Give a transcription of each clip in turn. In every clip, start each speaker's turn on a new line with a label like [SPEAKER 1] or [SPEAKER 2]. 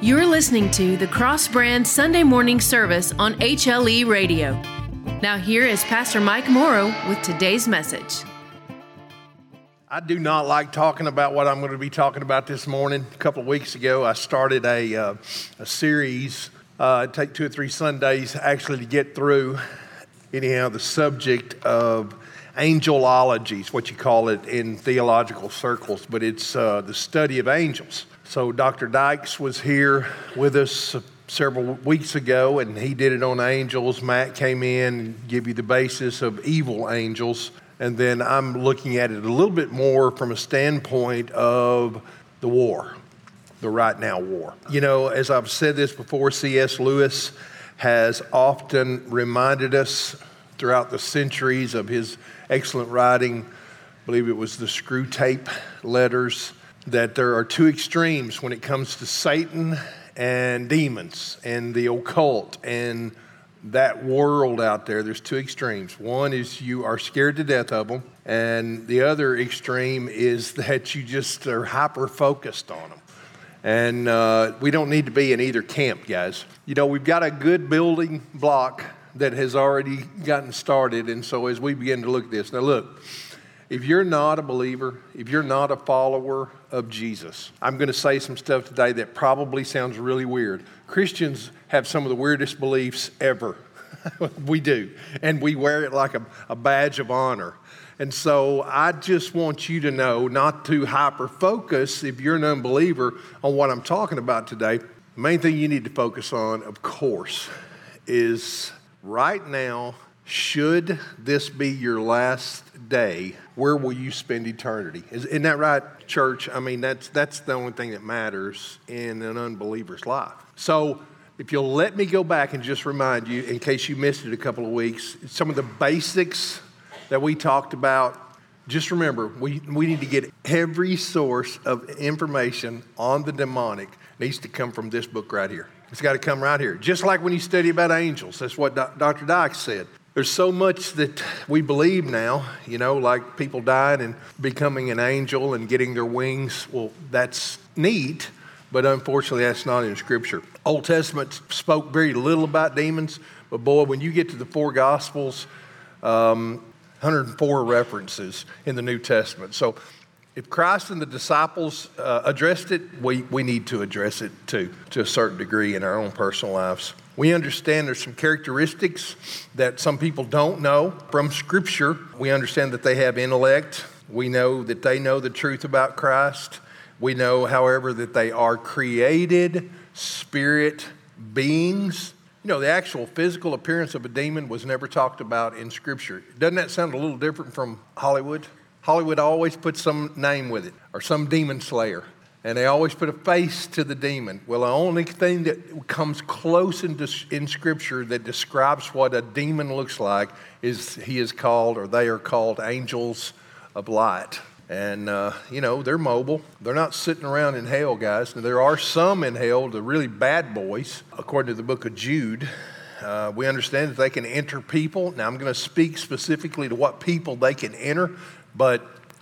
[SPEAKER 1] You're listening to the Cross Brand Sunday morning service on HLE Radio. Now here is Pastor Mike Morrow with today's message.
[SPEAKER 2] I do not like talking about what I'm going to be talking about this morning. A couple of weeks ago, I started a series. It'd take 2 or 3 Sundays actually to get through. Anyhow, the subject of angelology is what you call it in theological circles, but it's the study of angels. So Dr. Dykes was here with us several weeks ago, and he did it on angels. Matt came in and gave you the basis of evil angels. And then I'm looking at it a little bit more from a standpoint of the war, the right now war. You know, as I've said this before, C.S. Lewis has often reminded us throughout the centuries of his excellent writing, I believe it was the Screwtape Letters, that there are 2 extremes when it comes to Satan and demons and the occult and that world out there. There's 2 extremes. One is you are scared to death of them, and the other extreme is that you just are hyper-focused on them. And we don't need to be in either camp, guys. You know, we've got a good building block that has already gotten started, and so as we begin to look at this, now look, if you're not a believer, if you're not a follower of Jesus, I'm going to say some stuff today that probably sounds really weird. Christians have some of the weirdest beliefs ever. We do. And we wear it like a badge of honor. And so I just want you to know not to hyper-focus, if you're an unbeliever, on what I'm talking about today. The main thing you need to focus on, of course, is right now, should this be your last day, where will you spend eternity? Isn't that right, church? I mean, that's the only thing that matters in an unbeliever's life. So if you'll let me go back and just remind you, in case you missed it a couple of weeks, some of the basics that we talked about. Just remember, we need to get every source of information on the demonic needs to come from this book right here. It's got to come right here. Just like when you study about angels, that's what Dr. Dykes said. There's so much that we believe now, you know, like people dying and becoming an angel and getting their wings. Well, that's neat, but unfortunately that's not in Scripture. Old Testament spoke very little about demons, but boy, when you get to the 4 Gospels, 104 references in the New Testament. So if Christ and the disciples addressed it, we need to address it too, to a certain degree in our own personal lives. We understand there's some characteristics that some people don't know from Scripture. We understand that they have intellect. We know that they know the truth about Christ. We know, however, that they are created spirit beings. You know, the actual physical appearance of a demon was never talked about in Scripture. Doesn't that sound a little different from Hollywood? Hollywood always puts some name with it, or some demon slayer. And they always put a face to the demon. Well, the only thing that comes close in Scripture that describes what a demon looks like is he is called, or they are called, angels of light. And, you know, they're mobile. They're not sitting around in hell, guys. Now, there are some in hell, the really bad boys, according to the book of Jude. We understand that they can enter people. Now, I'm going to speak specifically to what people they can enter, but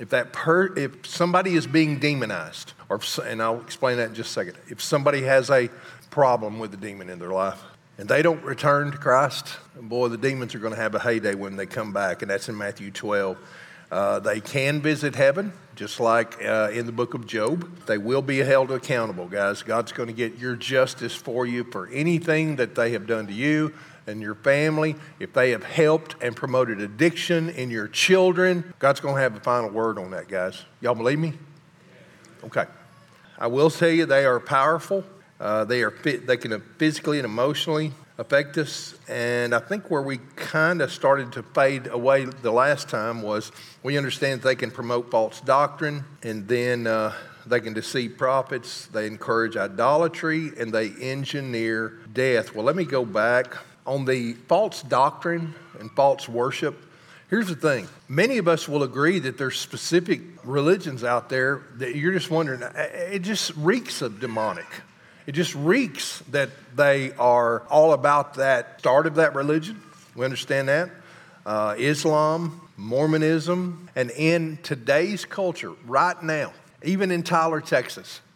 [SPEAKER 2] if somebody is being demonized, and I'll explain that in just a second. If somebody has a problem with the demon in their life and they don't return to Christ, boy, the demons are going to have a heyday when they come back, and that's in Matthew 12. They can visit heaven, just like in the book of Job. They will be held accountable, guys. God's going to get your justice for you for anything that they have done to you and your family. If they have helped and promoted addiction in your children, God's going to have the final word on that, guys. Y'all believe me? Okay. I will tell you they are powerful. They can physically and emotionally affect us. And I think where we kind of started to fade away the last time was we understand that they can promote false doctrine, and then they can deceive prophets. They encourage idolatry, and they engineer death. Well, let me go back. On the false doctrine and false worship, here's the thing. Many of us will agree that there's specific religions out there that you're just wondering, it just reeks of demonic. It just reeks that they are all about that start of that religion. We understand that. Islam, Mormonism, and in today's culture, right now, even in Tyler, Texas,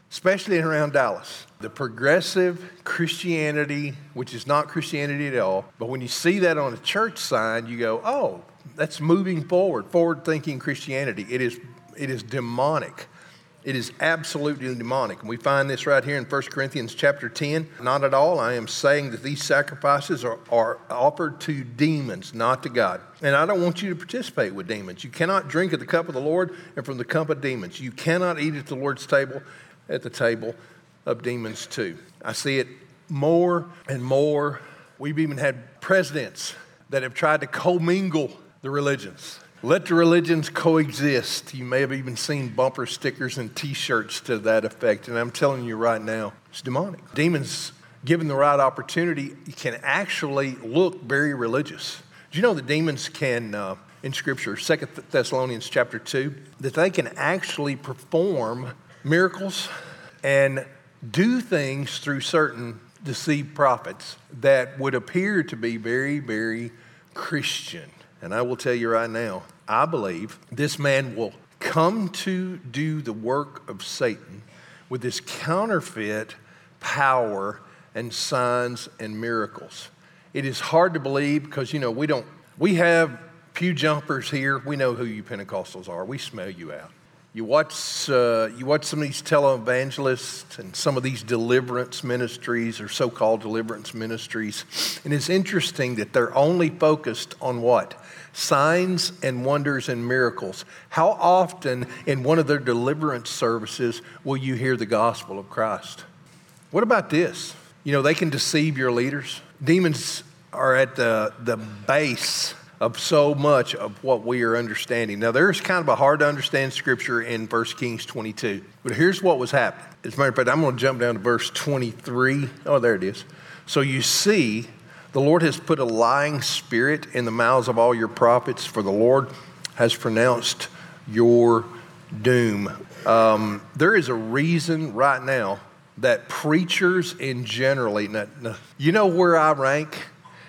[SPEAKER 2] especially around Dallas. The progressive Christianity, which is not Christianity at all, but when you see that on a church sign, you go, oh, that's moving forward-thinking Christianity. It is demonic. It is absolutely demonic. And we find this right here in 1 Corinthians chapter 10. Not at all. I am saying that these sacrifices are offered to demons, not to God. And I don't want you to participate with demons. You cannot drink at the cup of the Lord and from the cup of demons. You cannot eat at the Lord's table, at the table of demons too. I see it more and more. We've even had presidents that have tried to commingle the religions. Let the religions coexist. You may have even seen bumper stickers and T-shirts to that effect. And I'm telling you right now, it's demonic. Demons, given the right opportunity, can actually look very religious. Do you know that demons can, in Scripture, 2 Thessalonians chapter 2, that they can actually perform miracles and do things through certain deceived prophets that would appear to be very, very Christian. And I will tell you right now, I believe this man will come to do the work of Satan with this counterfeit power and signs and miracles. It is hard to believe because, we have pew jumpers here. We know who you Pentecostals are. We smell you out. You watch some of these televangelists and some of these deliverance ministries or so-called deliverance ministries, and it's interesting that they're only focused on what? Signs and wonders and miracles. How often in one of their deliverance services will you hear the gospel of Christ? What about this? They can deceive your leaders. Demons are at the base of so much of what we are understanding. Now, there's kind of a hard to understand scripture in 1 Kings 22. But here's what was happening. As a matter of fact, I'm going to jump down to verse 23. Oh, there it is. So you see, the Lord has put a lying spirit in the mouths of all your prophets, for the Lord has pronounced your doom. There is a reason right now that preachers in generally, you know where I rank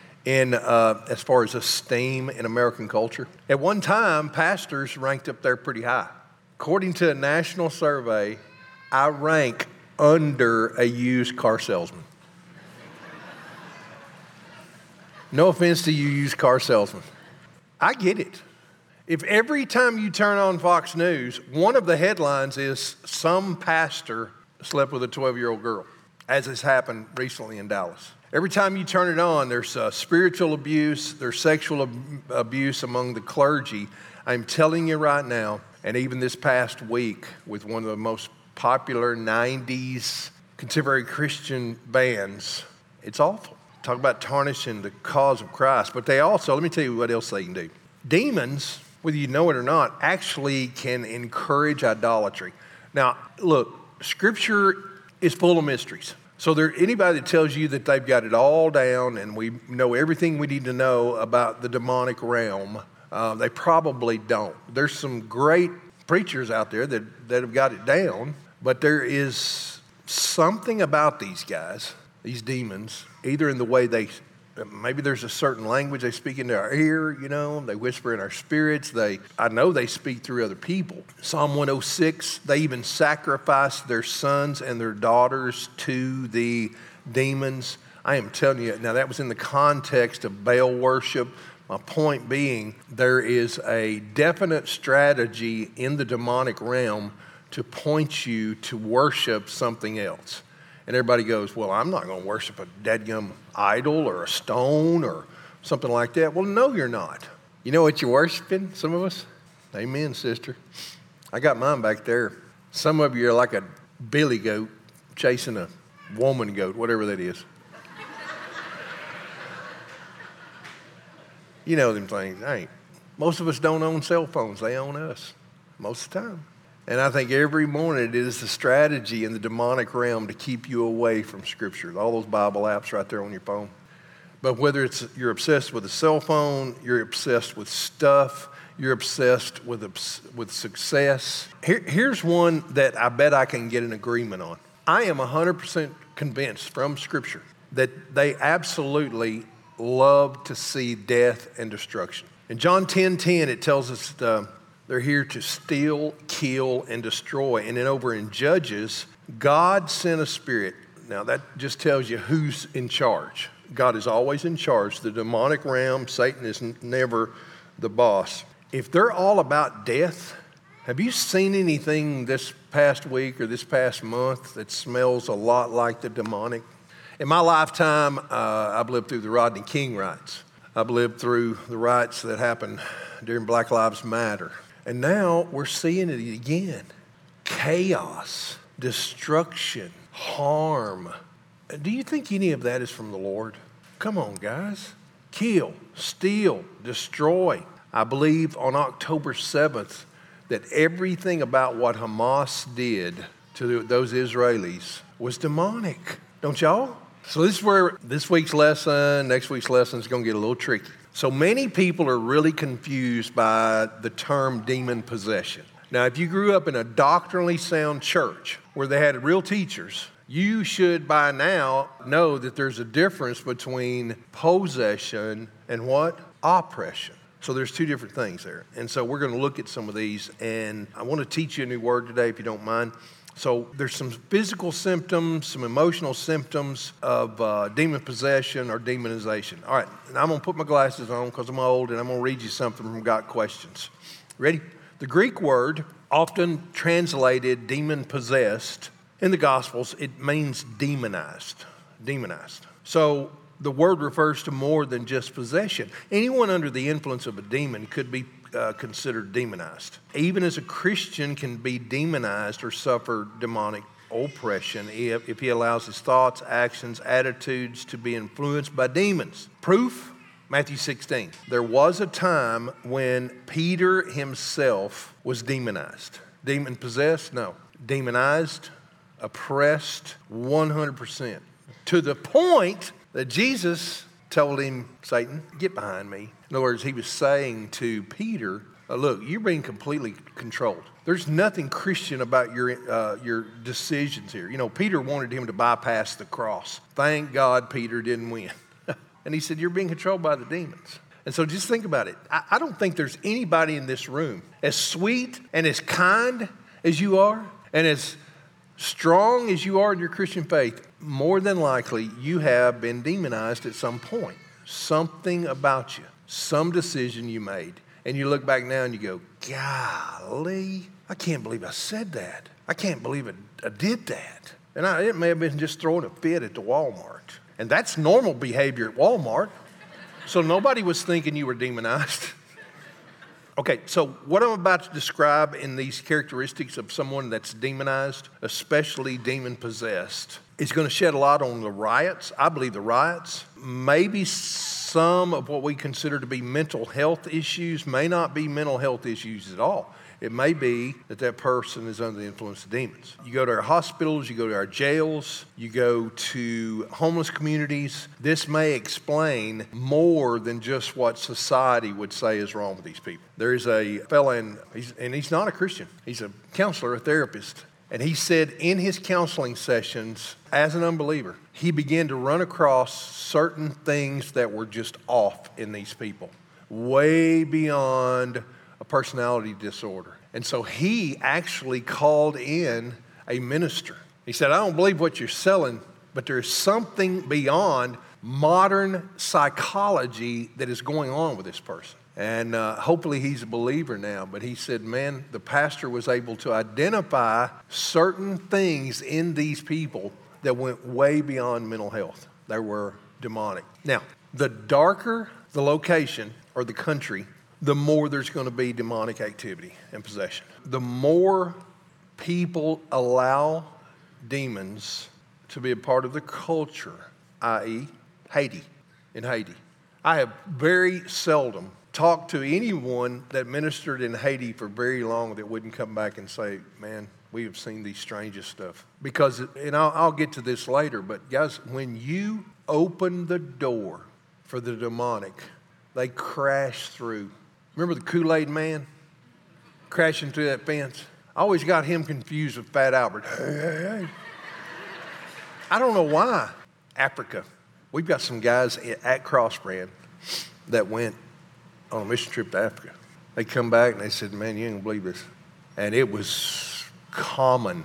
[SPEAKER 2] in as far as esteem in American culture? At one time, pastors ranked up there pretty high. According to a national survey, I rank under a used car salesman. No offense to you used car salesmen. I get it. If every time you turn on Fox News, one of the headlines is some pastor slept with a 12-year-old girl, as has happened recently in Dallas. Every time you turn it on, there's spiritual abuse, there's sexual abuse among the clergy. I'm telling you right now, and even this past week with one of the most popular 90s contemporary Christian bands, it's awful. Talk about tarnishing the cause of Christ. But they also, let me tell you what else they can do. Demons, whether you know it or not, actually can encourage idolatry. Now, look, Scripture is full of mysteries. So anybody that tells you that they've got it all down and we know everything we need to know about the demonic realm, they probably don't. There's some great preachers out there that have got it down, but there is something about these guys, these demons, either in the way maybe there's a certain language they speak into our ear, they whisper in our spirits. I know they speak through other people. Psalm 106, they even sacrifice their sons and their daughters to the demons. I am telling you, now that was in the context of Baal worship. My point being, there is a definite strategy in the demonic realm to point you to worship something else. And everybody goes, well, I'm not going to worship a dadgum idol or a stone or something like that. Well, no, you're not. You know what you're worshiping, some of us? Amen, sister. I got mine back there. Some of you are like a billy goat chasing a woman goat, whatever that is. You know them things. Most of us don't own cell phones. They own us most of the time. And I think every morning it is a strategy in the demonic realm to keep you away from Scripture. All those Bible apps right there on your phone. But whether you're obsessed with a cell phone, you're obsessed with stuff, you're obsessed with success. Here's one that I bet I can get an agreement on. I am 100% convinced from Scripture that they absolutely love to see death and destruction. In John 10:10, it tells us They're here to steal, kill, and destroy. And then over in Judges, God sent a spirit. Now that just tells you who's in charge. God is always in charge. The demonic realm, Satan is never the boss. If they're all about death, have you seen anything this past week or this past month that smells a lot like the demonic? In my lifetime, I've lived through the Rodney King riots. I've lived through the riots that happened during Black Lives Matter. And now we're seeing it again. Chaos, destruction, harm. Do you think any of that is from the Lord? Come on, guys. Kill, steal, destroy. I believe on October 7th that everything about what Hamas did to those Israelis was demonic. Don't y'all? So this is where this week's lesson, next week's lesson is going to get a little tricky. So many people are really confused by the term demon possession. Now, if you grew up in a doctrinally sound church where they had real teachers, you should by now know that there's a difference between possession and what? Oppression. So there's two different things there. And so we're going to look at some of these, and I want to teach you a new word today if you don't mind. So there's some physical symptoms, some emotional symptoms of demon possession or demonization. All right, and I'm going to put my glasses on because I'm old, and I'm going to read you something from Got Questions. Ready? The Greek word, often translated demon-possessed in the Gospels, it means demonized. Demonized. So the word refers to more than just possession. Anyone under the influence of a demon could be considered demonized. Even as a Christian can be demonized or suffer demonic oppression if he allows his thoughts, actions, attitudes to be influenced by demons. Proof? Matthew 16. There was a time when Peter himself was demonized. Demon-possessed? No. Demonized, oppressed, 100%. To the point that Jesus told him, Satan, get behind me. In other words, he was saying to Peter, look, you're being completely controlled. There's nothing Christian about your decisions here. You know, Peter wanted him to bypass the cross. Thank God Peter didn't win. And he said, you're being controlled by the demons. And so just think about it. I don't think there's anybody in this room as sweet and as kind as you are and as strong as you are in your Christian faith, more than likely you have been demonized at some point. Something about you, some decision you made. And you look back now and you go, golly, I can't believe I said that. I can't believe I did that. And it may have been just throwing a fit at the Walmart. And that's normal behavior at Walmart. So nobody was thinking you were demonized. Okay, so what I'm about to describe in these characteristics of someone that's demonized, especially demon-possessed, is going to shed a light on the riots. I believe the riots, maybe some of what we consider to be mental health issues may not be mental health issues at all. It may be that person is under the influence of demons. You go to our hospitals, you go to our jails, you go to homeless communities. This may explain more than just what society would say is wrong with these people. There is a fella, and he's not a Christian. He's a counselor, a therapist. And he said in his counseling sessions, as an unbeliever, he began to run across certain things that were just off in these people, way beyond a personality disorder. And so he actually called in a minister. He said, I don't believe what you're selling, but there's something beyond modern psychology that is going on with this person. And hopefully he's a believer now. But he said, man, the pastor was able to identify certain things in these people that went way beyond mental health. They were demonic. Now, the darker the location or the country, the more there's going to be demonic activity and possession. The more people allow demons to be a part of the culture, i.e. Haiti, in Haiti. I have very seldom talked to anyone that ministered in Haiti for very long that wouldn't come back and say, man, we have seen the strangest stuff. Because, and I'll get to this later, but guys, when you open the door for the demonic, they crash through. Remember the Kool-Aid man crashing through that fence? I always got him confused with Fat Albert. Hey. I don't know why. Africa. We've got some guys at Cross Brand that went on a mission trip to Africa. They come back and they said, man, you ain't gonna believe this. And it was common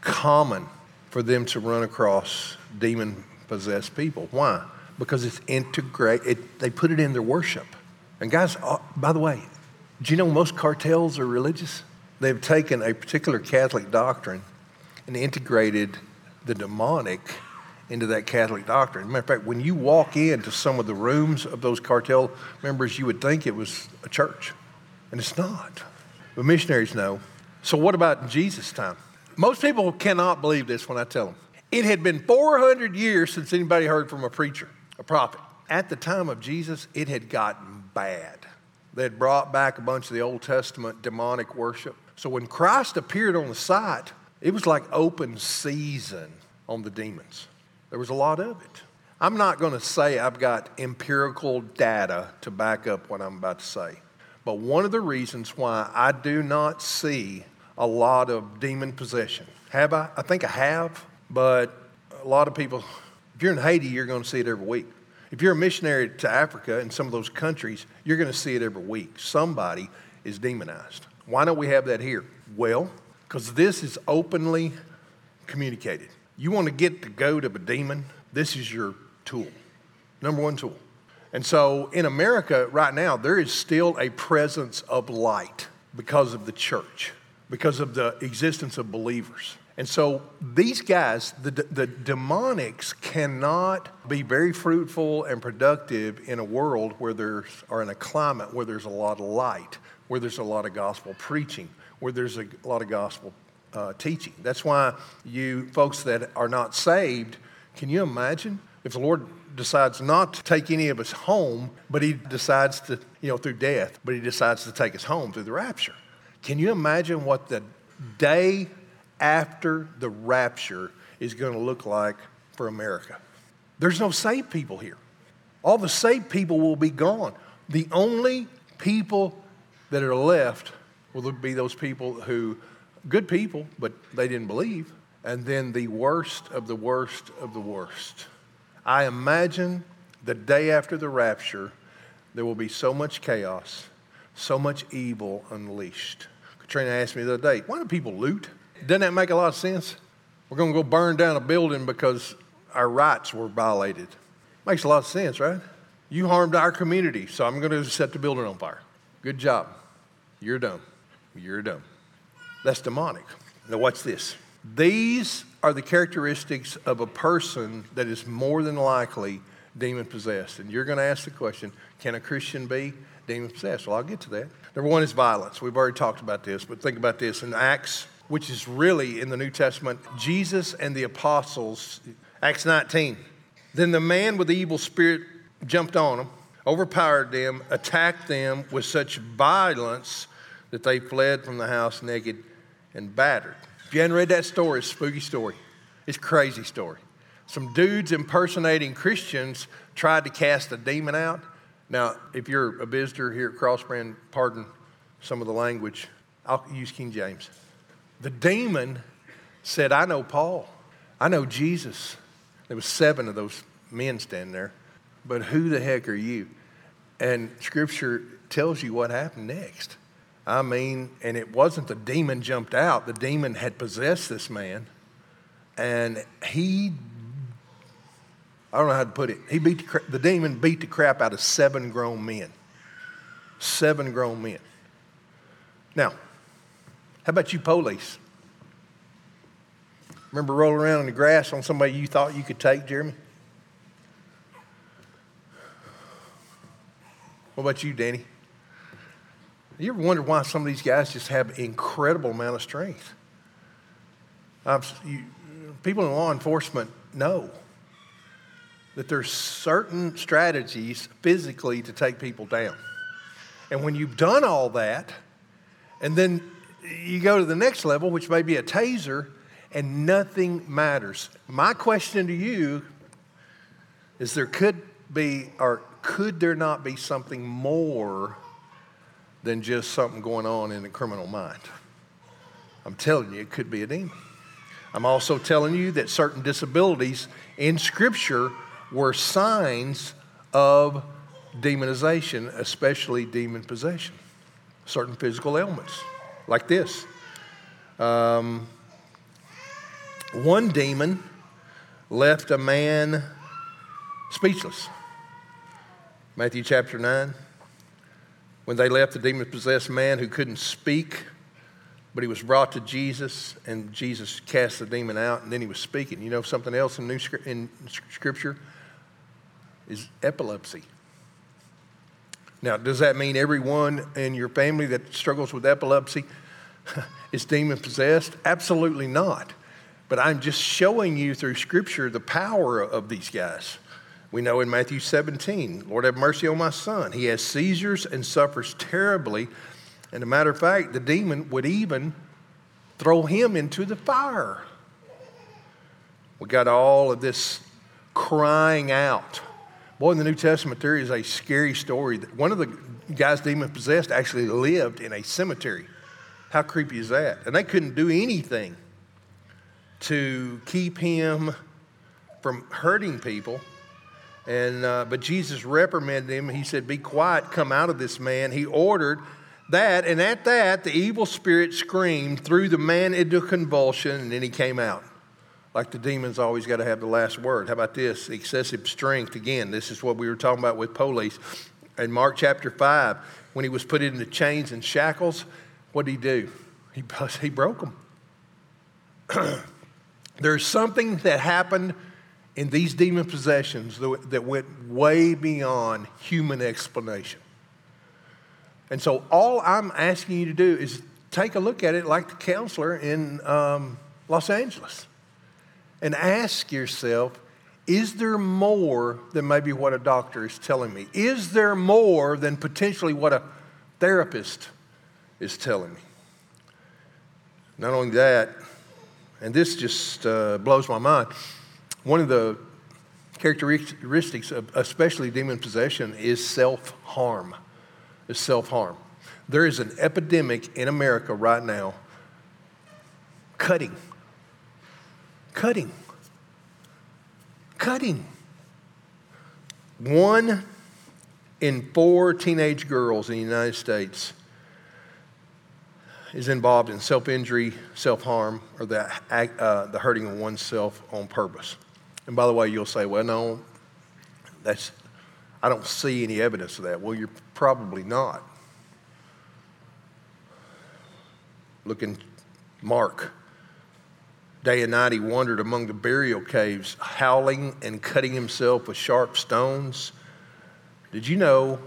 [SPEAKER 2] for them to run across demon-possessed people. Why? Because it's integrated. They put it in their worship. And guys, by the way, do you know most cartels are religious? They've taken a particular Catholic doctrine and integrated the demonic into that Catholic doctrine. Matter of fact, when you walk into some of the rooms of those cartel members, you would think it was a church. And it's not. But missionaries know. So what about in Jesus' time? Most people cannot believe this when I tell them. It had been 400 years since anybody heard from a preacher, a prophet. At the time of Jesus, it had gotten bad. They had brought back a bunch of the Old Testament demonic worship. So when Christ appeared on the site, it was like open season on the demons. There was a lot of it. I'm not going to say I've got empirical data to back up what I'm about to say. But one of the reasons why I do not see a lot of demon possession. Have I? I think I have, but a lot of people, if you're in Haiti, you're going to see it every week. If you're a missionary to Africa in some of those countries, you're going to see it every week. Somebody is demonized. Why don't we have that here? Well, because this is openly communicated. You want to get the goat of a demon, this is your tool, number one tool. And so in America right now, there is still a presence of light because of the church, because of the existence of believers. And so these guys, the demonics cannot be very fruitful and productive in a world or in a climate where there's a lot of light, where there's a lot of gospel preaching, where there's a lot of gospel teaching. That's why you folks that are not saved, can you imagine if the Lord decides not to take any of us home, but he decides to, through death, but he decides to take us home through the rapture? Can you imagine what the day after the rapture is going to look like for America? There's no saved people here. All the saved people will be gone. The only people that are left will be those people who, good people, but they didn't believe. And then the worst of the worst of the worst. I imagine the day after the rapture, there will be so much chaos, so much evil unleashed. Katrina asked me the other day, why do people loot? Doesn't that make a lot of sense? We're going to go burn down a building because our rights were violated. Makes a lot of sense, right? You harmed our community, so I'm going to set the building on fire. Good job. You're done. You're done. That's demonic. Now watch this. These are the characteristics of a person that is more than likely demon-possessed. And you're going to ask the question, can a Christian be demon-possessed? Well, I'll get to that. Number one is violence. We've already talked about this, but think about this. In Acts, which is really in the New Testament, Jesus and the apostles, Acts 19. Then the man with the evil spirit jumped on them, overpowered them, attacked them with such violence that they fled from the house naked and battered. If you hadn't read that story, it's a spooky story. It's a crazy story. Some dudes impersonating Christians tried to cast a demon out. Now, if you're a visitor here at Crossbrand, pardon some of the language. I'll use King James. The demon said, I know Paul. I know Jesus. There was 7 of those men standing there. But who the heck are you? And Scripture tells you what happened next. I mean, and it wasn't the demon jumped out. The demon had possessed this man. And I don't know how to put it. The demon beat the crap out of 7 grown men. 7 grown men. Now, how about you police? Remember rolling around in the grass on somebody you thought you could take, Jeremy? What about you, Danny? You ever wonder why some of these guys just have an incredible amount of strength? People in law enforcement know that there's certain strategies physically to take people down. And when you've done all that, and then you go to the next level, which may be a taser, and nothing matters. My question to you is could there not be something more than just something going on in the criminal mind? I'm telling you, it could be a demon. I'm also telling you that certain disabilities in Scripture were signs of demonization, especially demon possession. certain physical ailments, like this. One demon left a man speechless. Matthew chapter 9. When they left the demon-possessed man who couldn't speak, but he was brought to Jesus, and Jesus cast the demon out, and then he was speaking. You know something else in Scripture is epilepsy. Now, does that mean everyone in your family that struggles with epilepsy is demon-possessed? Absolutely not. But I'm just showing you through Scripture the power of these guys. We know in Matthew 17, Lord, have mercy on my son. He has seizures and suffers terribly. And a matter of fact, the demon would even throw him into the fire. We got all of this crying out. Boy, in the New Testament, there is a scary story. One of the guys demon-possessed actually lived in a cemetery. How creepy is that? And they couldn't do anything to keep him from hurting people. But Jesus reprimanded him. He said, be quiet, come out of this man. He ordered that, and at that, the evil spirit screamed, threw the man into convulsion, and then he came out. Like the demons always got to have the last word. How about this? Excessive strength. Again, this is what we were talking about with police. In Mark chapter 5, when he was put into chains and shackles, what did he do? He broke them. There's something that happened in these demon possessions that went way beyond human explanation. And so all I'm asking you to do is take a look at it like the counselor in Los Angeles and ask yourself, is there more than maybe what a doctor is telling me? Is there more than potentially what a therapist is telling me? Not only that, and this just blows my mind, one of the characteristics of especially demon possession is self-harm. There is an epidemic in America right now, cutting. 1 in 4 teenage girls in the United States is involved in self-injury, self-harm, or the hurting of oneself on purpose. And by the way, you'll say, well, no, I don't see any evidence of that. Well, you're probably not. Look in Mark. Day and night he wandered among the burial caves, howling and cutting himself with sharp stones. Did you know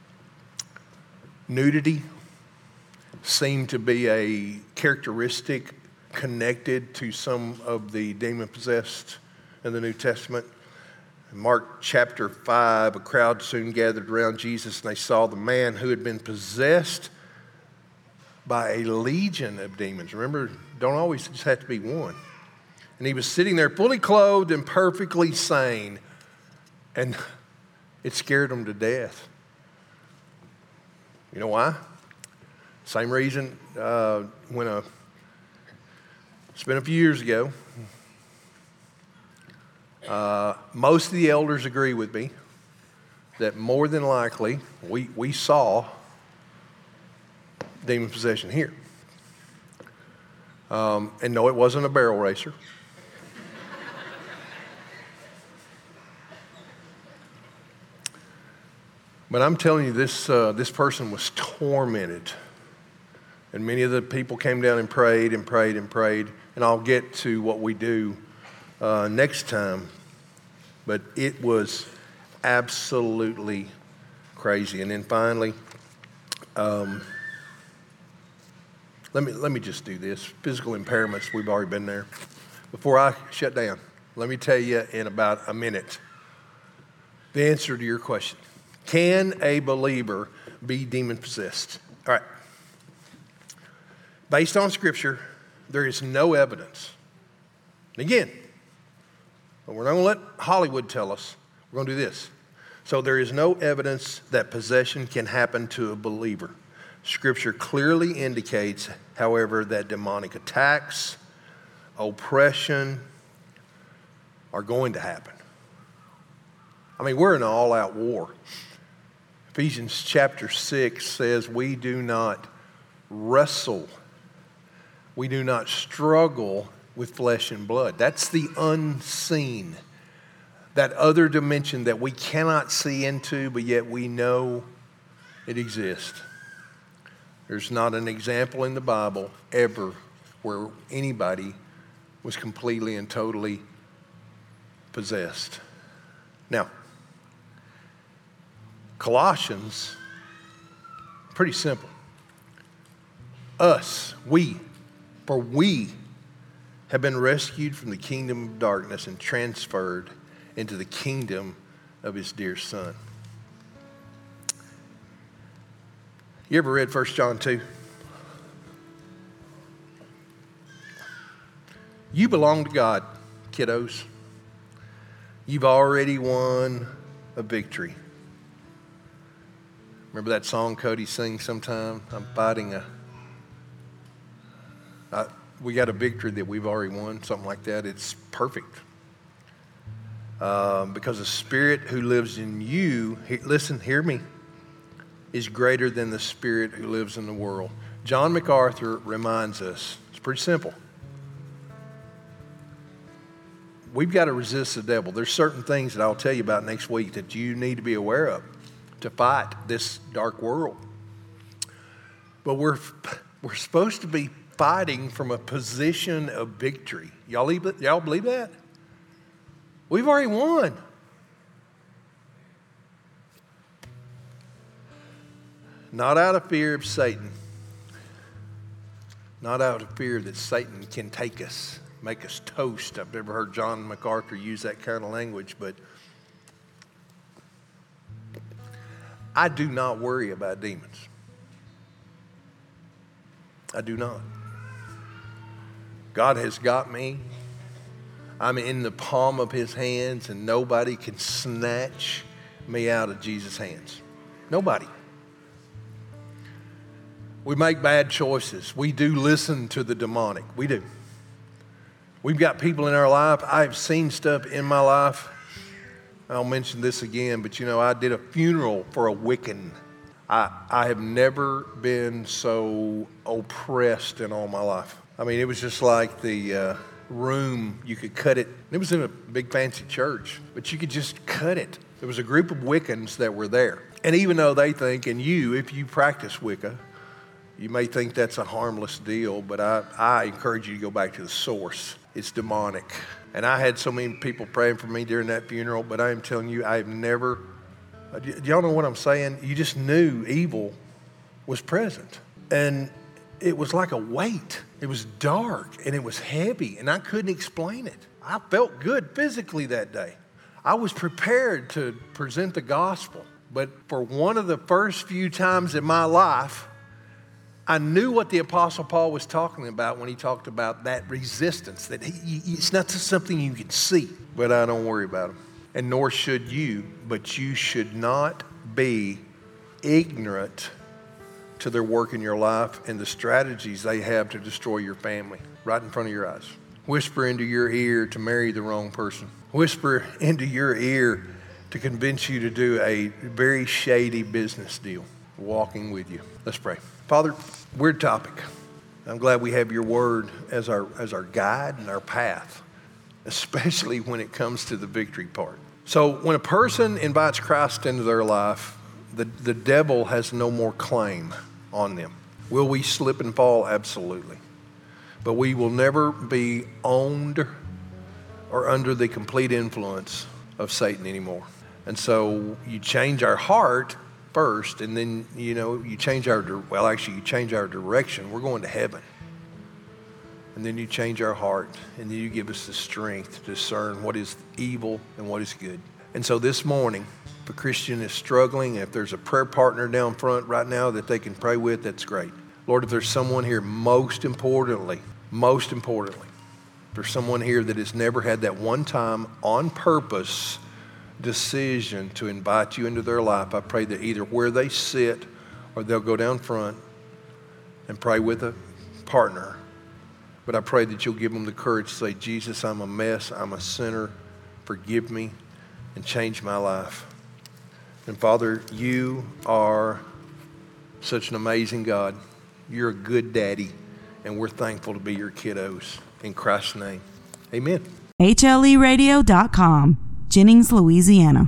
[SPEAKER 2] nudity seemed to be a characteristic connected to some of the demon-possessed in the New Testament? In Mark chapter 5, a crowd soon gathered around Jesus, and they saw the man who had been possessed by a legion of demons. Remember, don't always just have to be one. And he was sitting there fully clothed and perfectly sane, and it scared him to death. You know why? Same reason it's been a few years ago. Most of the elders agree with me that more than likely we saw demon possession here. And no, it wasn't a barrel racer. But I'm telling you, this person was tormented. And many of the people came down and prayed and prayed and prayed. And I'll get to what we do next time. But it was absolutely crazy. And then finally, let me just do this. Physical impairments, we've already been there. Before I shut down, let me tell you in about a minute the answer to your question. Can a believer be demon-possessed? All right. Based on Scripture, there is no evidence. And again, we're not going to let Hollywood tell us. We're going to do this. So there is no evidence that possession can happen to a believer. Scripture clearly indicates, however, that demonic attacks, oppression are going to happen. I mean, we're in an all-out war. Ephesians chapter 6 says we do not wrestle. We do not struggle with flesh and blood. That's the unseen, that other dimension that we cannot see into, but yet we know it exists. There's not an example in the Bible ever where anybody was completely and totally possessed. Now, Colossians, pretty simple. We have been rescued from the kingdom of darkness and transferred into the kingdom of his dear Son. You ever read 1 John 2? You belong to God, kiddos. You've already won a victory. Remember that song Cody sings sometime? I'm fighting we got a victory that we've already won, something like that. It's perfect. Because the Spirit who lives in you, listen, hear me, is greater than the spirit who lives in the world. John MacArthur reminds us, it's pretty simple. We've got to resist the devil. There's certain things that I'll tell you about next week that you need to be aware of to fight this dark world. But we're supposed to be fighting from a position of victory. Y'all believe that? We've already won. Not out of fear of Satan. Not out of fear that Satan can take us, make us toast. I've never heard John MacArthur use that kind of language, but I do not worry about demons. I do not. God has got me. I'm in the palm of his hands, and nobody can snatch me out of Jesus' hands. Nobody. We make bad choices. We do listen to the demonic. We do. We've got people in our life. I've seen stuff in my life. I'll mention this again, but I did a funeral for a Wiccan. I have never been so oppressed in all my life. I mean, it was just like the room, you could cut it. It was in a big fancy church, but you could just cut it. There was a group of Wiccans that were there. And even though they think, and if you practice Wicca, you may think that's a harmless deal, but I encourage you to go back to the source. It's demonic. And I had so many people praying for me during that funeral, but I am telling you, I've never, do y'all know what I'm saying? You just knew evil was present. And it was like a weight. It was dark and it was heavy, and I couldn't explain it. I felt good physically that day. I was prepared to present the gospel, but for one of the first few times in my life, I knew what the Apostle Paul was talking about when he talked about that resistance, that it's not just something you can see, but I don't worry about them. And nor should you, but you should not be ignorant to their work in your life and the strategies they have to destroy your family right in front of your eyes. Whisper into your ear to marry the wrong person. Whisper into your ear to convince you to do a very shady business deal, walking with you. Let's pray. Father, weird topic. I'm glad we have your word as our guide and our path, especially when it comes to the victory part. So when a person invites Christ into their life, the devil has no more claim on them. Will we slip and fall? Absolutely. But we will never be owned or under the complete influence of Satan anymore. And so you change our heart first, and then, you change you change our direction. We're going to heaven. And then you change our heart, and then you give us the strength to discern what is evil and what is good. And so this morning, if a Christian is struggling, if there's a prayer partner down front right now that they can pray with, that's great. Lord, if there's someone here, most importantly, if there's someone here that has never had that one time on purpose decision to invite you into their life, I pray that either where they sit or they'll go down front and pray with a partner. But I pray that you'll give them the courage to say, Jesus, I'm a mess, I'm a sinner, forgive me and change my life. And Father, you are such an amazing God. You're a good daddy, and we're thankful to be your kiddos. In Christ's name, amen.
[SPEAKER 3] HLEradio.com, Jennings, Louisiana.